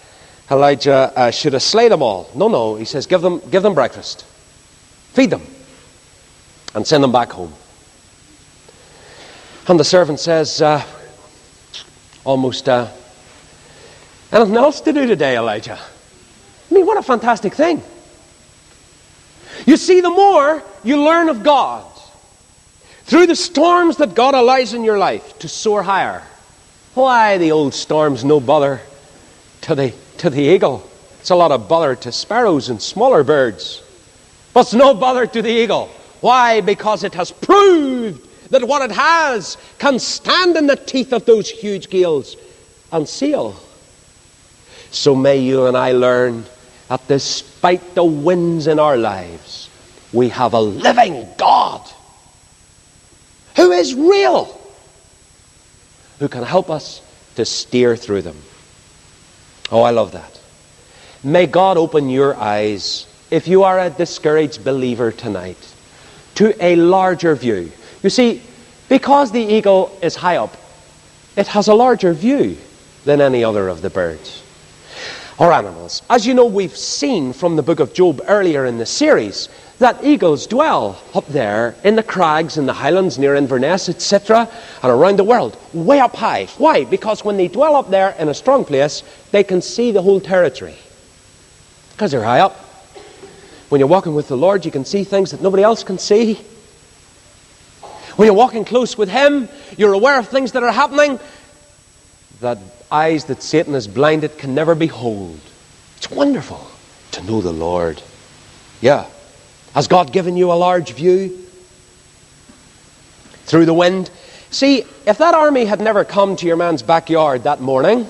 Elijah should have slain them all. No, he says, give them breakfast. Feed them. And send them back home. And the servant says, almost, anything else to do today, Elijah? I mean, what a fantastic thing. You see, the more you learn of God, through the storms that God allows in your life to soar higher. Why, the old storm's no bother to the eagle. It's a lot of bother to sparrows and smaller birds. But it's no bother to the eagle. Why? Because it has proved that what it has can stand in the teeth of those huge gales and sail. So may you and I learn that despite the winds in our lives, we have a living God who is real, who can help us to steer through them. Oh, I love that. May God open your eyes, if you are a discouraged believer tonight, to a larger view. You see, because the eagle is high up, it has a larger view than any other of the birds or animals. As you know, we've seen from the book of Job earlier in the series that eagles dwell up there in the crags, in the highlands near Inverness, etc., and around the world, way up high. Why? Because when they dwell up there in a strong place, they can see the whole territory. Because they're high up. When you're walking with the Lord, you can see things that nobody else can see. When you're walking close with Him, you're aware of things that are happening that eyes that Satan has blinded can never behold. It's wonderful to know the Lord. Yeah. Has God given you a large view through the wind? See, if that army had never come to your man's backyard that morning,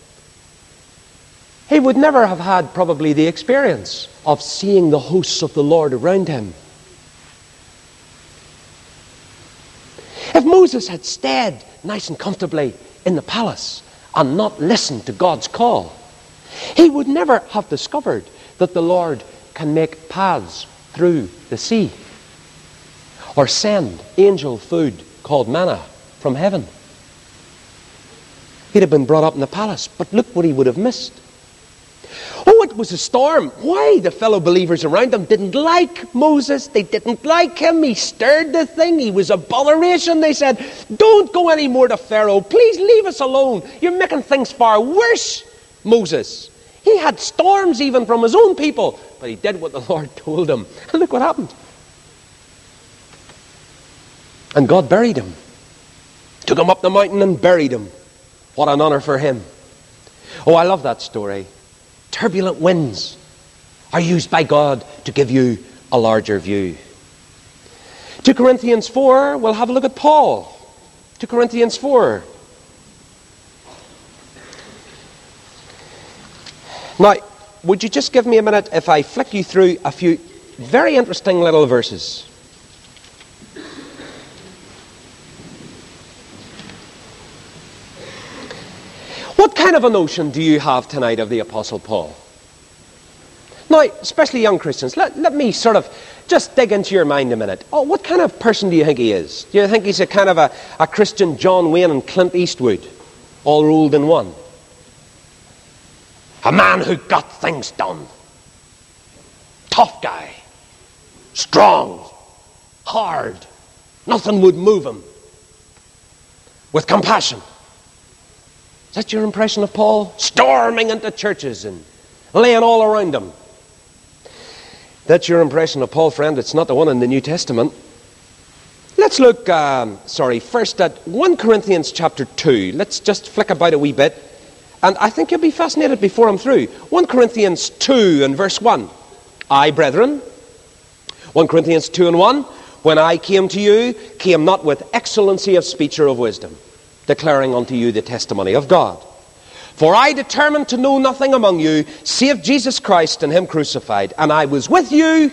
he would never have had probably the experience of seeing the hosts of the Lord around him. If Moses had stayed nice and comfortably in the palace and not listened to God's call, he would never have discovered that the Lord can make paths through the sea or send angel food called manna from heaven. He'd have been brought up in the palace, but look what he would have missed. Oh, it was a storm. Why? The fellow believers around him didn't like Moses. They didn't like him. He stirred the thing. He was a botheration. They said, don't go any more to Pharaoh. Please leave us alone. You're making things far worse, Moses. He had storms even from his own people, but he did what the Lord told him. And look what happened. And God buried him. Took him up the mountain and buried him. What an honor for him. Oh, I love that story. Turbulent winds are used by God to give you a larger view. 2 Corinthians 4, we'll have a look at Paul. 2 Corinthians 4. Now, would you just give me a minute if I flick you through a few very interesting little verses? What kind of a notion do you have tonight of the Apostle Paul? Now, especially young Christians, let me sort of just dig into your mind a minute. Oh, what kind of person do you think he is? Do you think he's a kind of a Christian John Wayne and Clint Eastwood, all rolled in one? A man who got things done. Tough guy. Strong. Hard. Nothing would move him. With compassion. Is that your impression of Paul? Storming into churches and laying all around them. That's your impression of Paul, friend. It's not the one in the New Testament. Let's look, first at 1 Corinthians chapter 2. Let's just flick about a wee bit. And I think you'll be fascinated before I'm through. 1 Corinthians 2 and verse 1. I, brethren, 1 Corinthians 2 and 1, when I came to you, came not with excellency of speech or of wisdom, declaring unto you the testimony of God. For I determined to know nothing among you, save Jesus Christ and Him crucified. And I was with you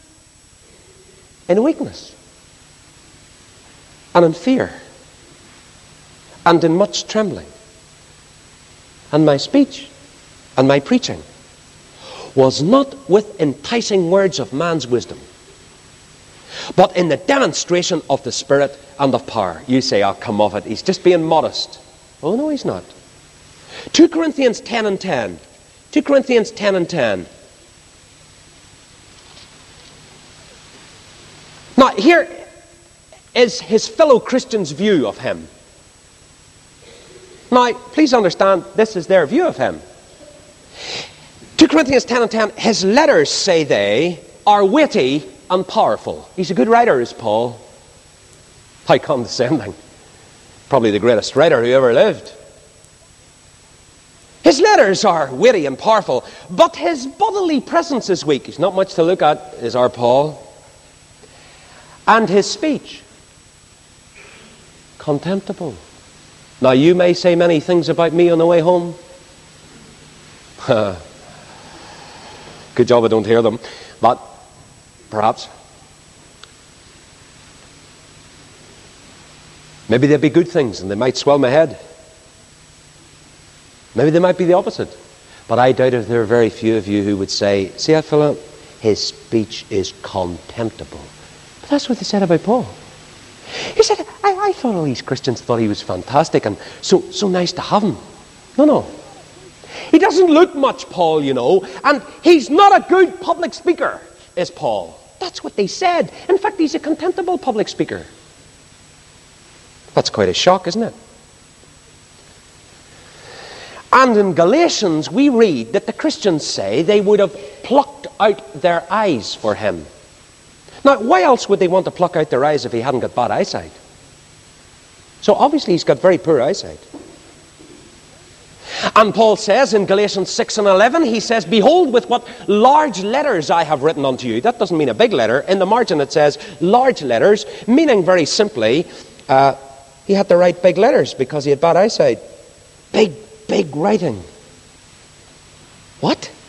in weakness, and in fear, and in much trembling. And my speech and my preaching was not with enticing words of man's wisdom, but in the demonstration of the Spirit and of power. You say, oh, come off it. He's just being modest. Oh, no, he's not. 2 Corinthians 10 and 10. 2 Corinthians 10 and 10. Now, here is his fellow Christians' view of him. Now, please understand, this is their view of him. 2 Corinthians 10 and 10, his letters, say they, are weighty and powerful. He's a good writer, is Paul. How condescending. Probably the greatest writer who ever lived. His letters are weighty and powerful, but his bodily presence is weak. He's not much to look at, is our Paul. And his speech, contemptible. Now, you may say many things about me on the way home. Good job I don't hear them. But, perhaps. Maybe they'd be good things and they might swell my head. Maybe they might be the opposite. But I doubt if there are very few of you who would say, see that fellow? His speech is contemptible. But that's what they said about Paul. He said, I thought all these Christians thought he was fantastic and so nice to have him. No. He doesn't look much, Paul, you know. And he's not a good public speaker, is Paul. That's what they said. In fact, he's a contemptible public speaker. That's quite a shock, isn't it? And in Galatians, we read that the Christians say they would have plucked out their eyes for him. Now, why else would they want to pluck out their eyes if he hadn't got bad eyesight? So obviously he's got very poor eyesight. And Paul says in Galatians 6 and 11, he says, behold, with what large letters I have written unto you. That doesn't mean a big letter. In the margin it says large letters, meaning very simply, he had to write big letters because he had bad eyesight. Big writing. What?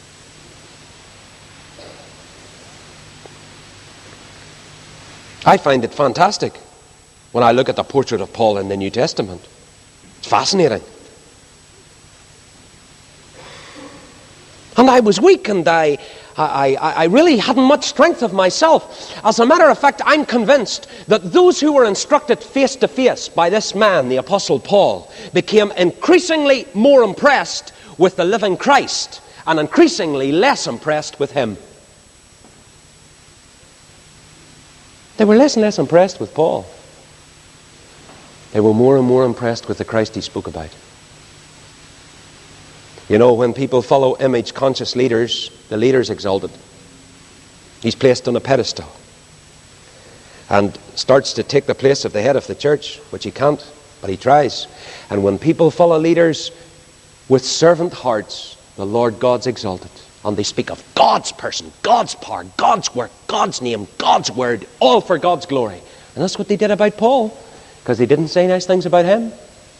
I find it fantastic when I look at the portrait of Paul in the New Testament. It's fascinating. And I was weak and I really hadn't much strength of myself. As a matter of fact, I'm convinced that those who were instructed face to face by this man, the Apostle Paul, became increasingly more impressed with the living Christ and increasingly less impressed with him. They were less and less impressed with Paul. They were more and more impressed with the Christ he spoke about. You know, when people follow image-conscious leaders, the leader's exalted. He's placed on a pedestal and starts to take the place of the head of the church, which he can't, but he tries. And when people follow leaders with servant hearts, the Lord God's exalted. And they speak of God's person, God's power, God's work, God's name, God's word, all for God's glory. And that's what they did about Paul, because they didn't say nice things about him.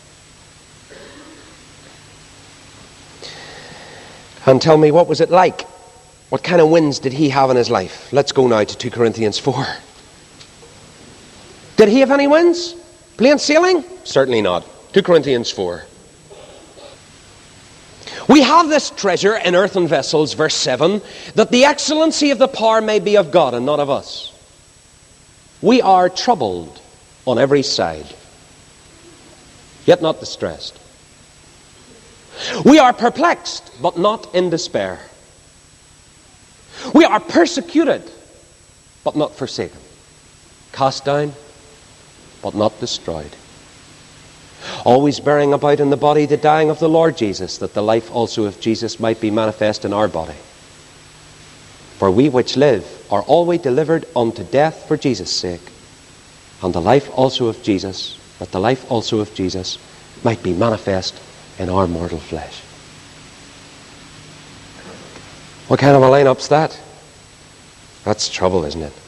And tell me, what was it like? What kind of wins did he have in his life? Let's go now to 2 Corinthians 4. Did he have any wins? Plain sailing? Certainly not. 2 Corinthians 4. We have this treasure in earthen vessels, verse 7, that the excellency of the power may be of God and not of us. We are troubled on every side, yet not distressed. We are perplexed, but not in despair. We are persecuted, but not forsaken. Cast down, but not destroyed. Always bearing about in the body the dying of the Lord Jesus, that the life also of Jesus might be manifest in our body. For we which live are always delivered unto death for Jesus' sake, and the life also of Jesus, that the life also of Jesus might be manifest in our mortal flesh. What kind of a line-up's that? That's trouble, isn't it?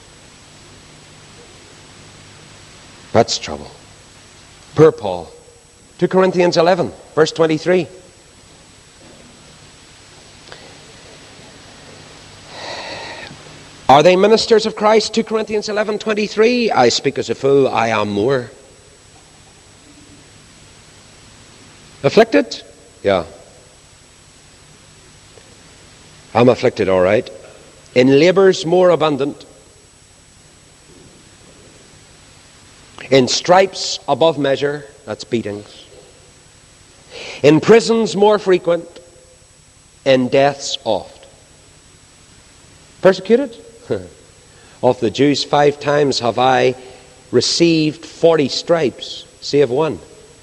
That's trouble. Poor Paul. 2 Corinthians 11, verse 23. Are they ministers of Christ? 2 Corinthians 11, 23. I speak as a fool, I am more. Afflicted? Yeah. I'm afflicted, all right. In labors more abundant. In stripes above measure, that's beatings. In prisons more frequent. in deaths oft. Persecuted? Of the Jews 5 times have I received 40 stripes, save one.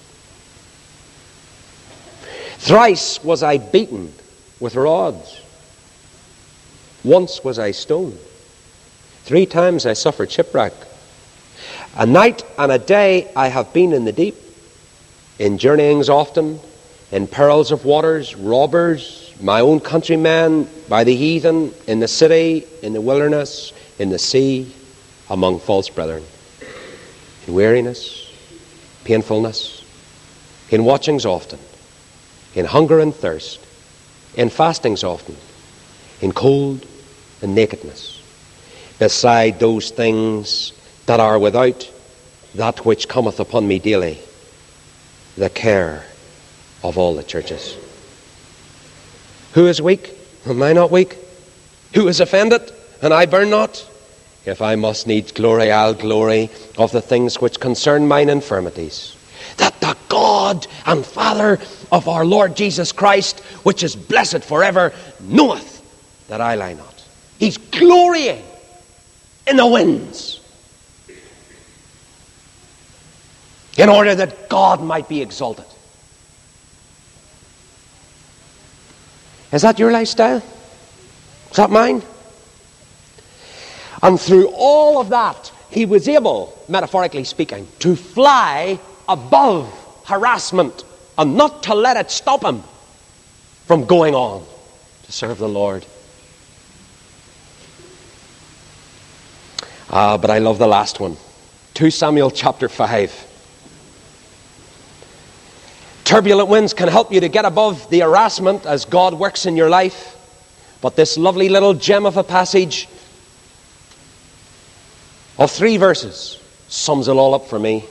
Thrice was I beaten with rods. Once was I stoned. 3 times I suffered shipwreck. A night and a day I have been in the deep, in journeyings often, in perils of waters, robbers, my own countrymen, by the heathen, in the city, in the wilderness, in the sea, among false brethren. In weariness, painfulness, in watchings often, in hunger and thirst, in fastings often, in cold and nakedness, beside those things that are without, that which cometh upon me daily, the care of all the churches. Who is weak? Am I not weak? Who is offended? And I burn not? If I must needs glory, I'll glory of the things which concern mine infirmities, that the God and Father of our Lord Jesus Christ, which is blessed forever, knoweth that I lie not. He's glorying in the winds, in order that God might be exalted. Is that your lifestyle? Is that mine? And through all of that, he was able, metaphorically speaking, to fly above harassment and not to let it stop him from going on to serve the Lord. But I love the last one. 2 Samuel chapter 5. Turbulent winds can help you to get above the harassment as God works in your life. But this lovely little gem of a passage of 3 verses sums it all up for me.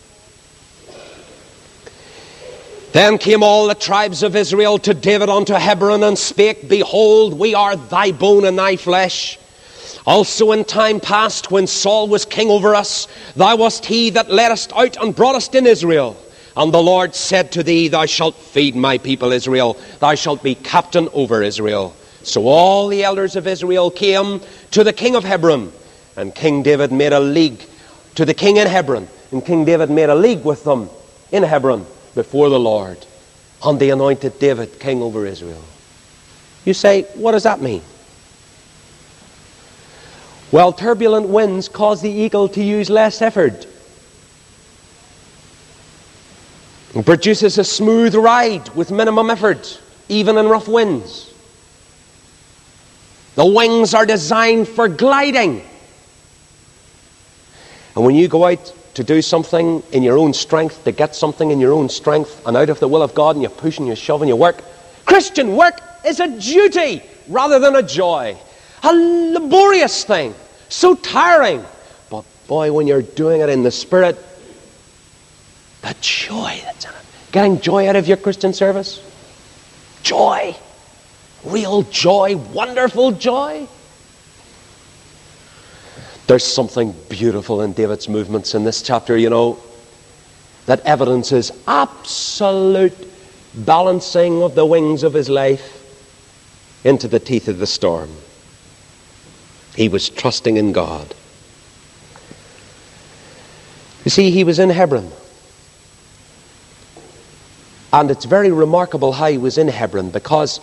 Then came all the tribes of Israel to David unto Hebron, and spake, Behold, we are thy bone and thy flesh. Also in time past, when Saul was king over us, thou wast he that led us out and brought us in Israel. And the Lord said to thee, Thou shalt feed my people Israel. Thou shalt be captain over Israel. So all the elders of Israel came to the king of Hebron. And King David made a league to the king in Hebron. And King David made a league with them in Hebron before the Lord. And they anointed David king over Israel. You say, what does that mean? Well, turbulent winds cause the eagle to use less effort. It produces a smooth ride with minimum effort, even in rough winds. The wings are designed for gliding. And when you go out to do something in your own strength, to get something in your own strength, and out of the will of God, and you push and you shove and you work, Christian work is a duty rather than a joy. A laborious thing, so tiring. But boy, when you're doing it in the Spirit, the joy that's in it. Getting joy out of your Christian service? Joy. Real joy. Wonderful joy. There's something beautiful in David's movements in this chapter, you know, that evidences absolute balancing of the wings of his life into the teeth of the storm. He was trusting in God. You see, he was in Hebron. And it's very remarkable how he was in Hebron, because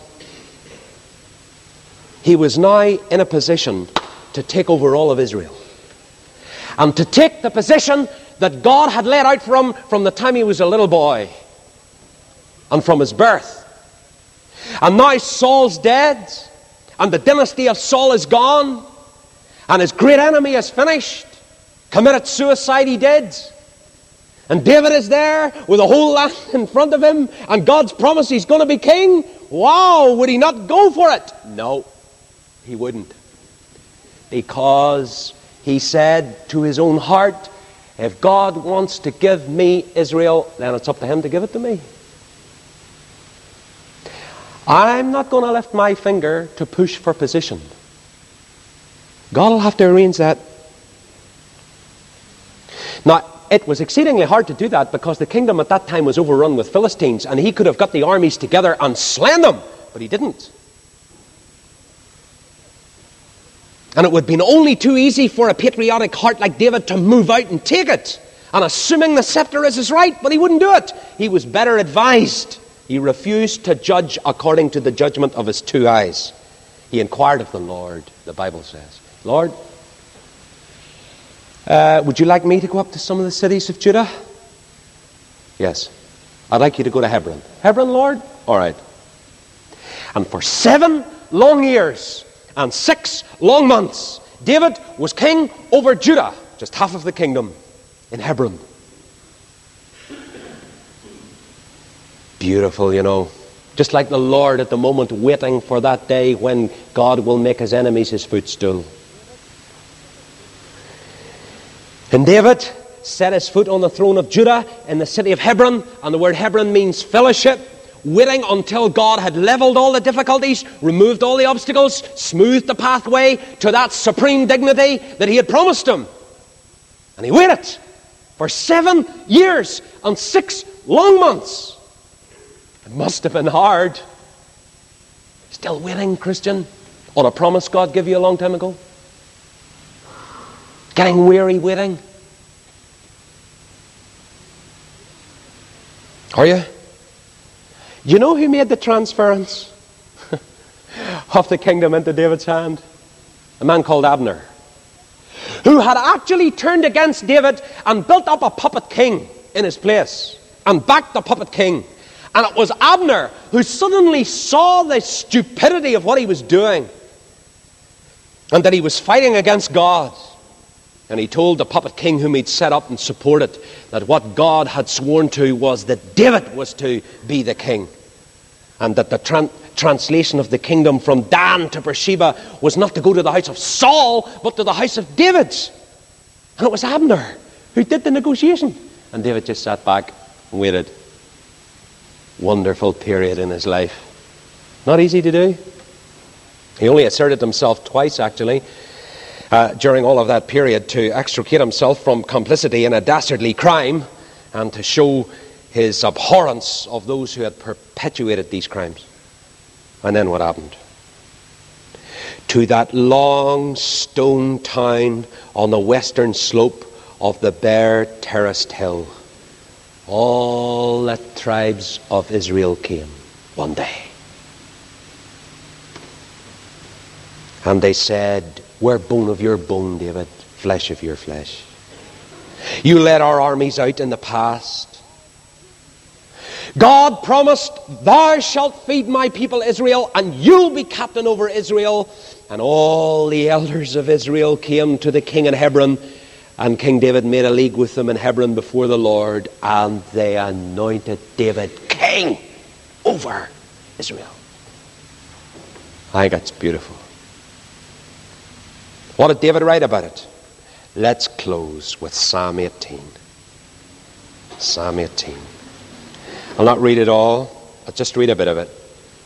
he was now in a position to take over all of Israel. And to take the position that God had laid out for him from the time he was a little boy and from his birth. And now Saul's dead, and the dynasty of Saul is gone, and his great enemy is finished. Committed suicide he did. And David is there with the whole land in front of him, and God's promised he's going to be king. Wow, would he not go for it? No, he wouldn't. Because he said to his own heart, if God wants to give me Israel, then it's up to him to give it to me. I'm not going to lift my finger to push for position. God will have to arrange that. Now, it was exceedingly hard to do that, because the kingdom at that time was overrun with Philistines, and he could have got the armies together and slain them, but he didn't. And it would have been only too easy for a patriotic heart like David to move out and take it, and assuming the scepter is his right, but he wouldn't do it. He was better advised. He refused to judge according to the judgment of his two eyes. He inquired of the Lord, the Bible says, Lord, would you like me to go up to some of the cities of Judah? Yes. I'd like you to go to Hebron. Hebron, Lord? All right. And for 7 long years and 6 long months, David was king over Judah, just half of the kingdom, in Hebron. Beautiful, you know. Just like the Lord at the moment waiting for that day when God will make his enemies his footstool. And David set his foot on the throne of Judah in the city of Hebron, and the word Hebron means fellowship, waiting until God had leveled all the difficulties, removed all the obstacles, smoothed the pathway to that supreme dignity that he had promised him. And he waited for 7 years and 6 long months. It must have been hard. Still waiting, Christian, on a promise God gave you a long time ago? Getting weary waiting? Are you? You know who made the transference of the kingdom into David's hand? A man called Abner, who had actually turned against David and built up a puppet king in his place and backed the puppet king. And it was Abner who suddenly saw the stupidity of what he was doing and that he was fighting against God. And he told the puppet king whom he'd set up and supported that what God had sworn to was that David was to be the king. And that the translation of the kingdom from Dan to Beersheba was not to go to the house of Saul, but to the house of David. And it was Abner who did the negotiation. And David just sat back and waited. Wonderful period in his life. Not easy to do. He only asserted himself twice, actually, during all of that period, to extricate himself from complicity in a dastardly crime and to show his abhorrence of those who had perpetuated these crimes. And then what happened? To that long stone town on the western slope of the bare terraced hill, all the tribes of Israel came one day. And they said, we're bone of your bone, David, flesh of your flesh. You led our armies out in the past. God promised, thou shalt feed my people Israel, and you'll be captain over Israel. And all the elders of Israel came to the king in Hebron, and King David made a league with them in Hebron before the Lord, and they anointed David king over Israel. I think that's beautiful. What did David write about it? Let's close with Psalm 18. Psalm 18. I'll not read it all. I'll just read a bit of it.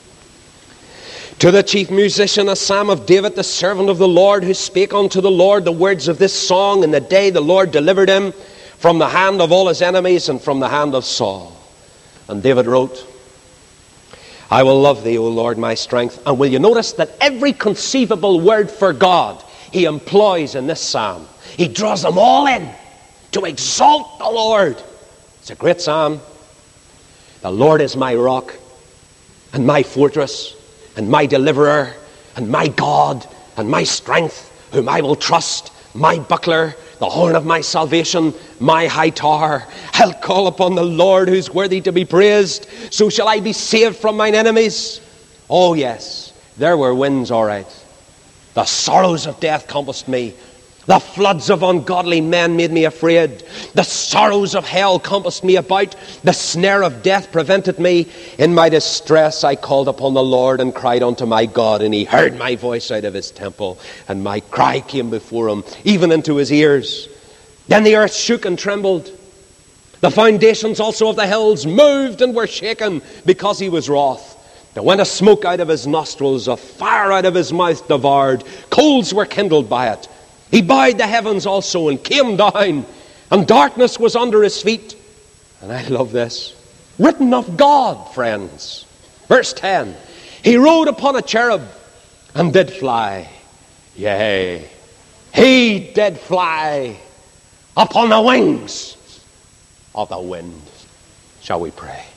To the chief musician, a psalm of David, the servant of the Lord, who spake unto the Lord the words of this song in the day the Lord delivered him from the hand of all his enemies and from the hand of Saul. And David wrote, I will love thee, O Lord, my strength. And will you notice that every conceivable word for God he employs in this psalm? He draws them all in to exalt the Lord. It's a great psalm. The Lord is my rock and my fortress and my deliverer and my God and my strength, whom I will trust, my buckler, the horn of my salvation, my high tower. I'll call upon the Lord, who's worthy to be praised. So shall I be saved from mine enemies. Oh yes, there were winds, all right. The sorrows of death compassed me. The floods of ungodly men made me afraid. The sorrows of hell compassed me about. The snare of death prevented me. In my distress I called upon the Lord and cried unto my God, and he heard my voice out of his temple, and my cry came before him, even into his ears. Then the earth shook and trembled. The foundations also of the hills moved and were shaken, because he was wroth. There went a smoke out of his nostrils, a fire out of his mouth devoured. Coals were kindled by it. He bowed the heavens also and came down, and darkness was under his feet. And I love this. Written of God, friends. Verse 10. He rode upon a cherub and did fly. Yea, he did fly upon the wings of the wind. Shall we pray?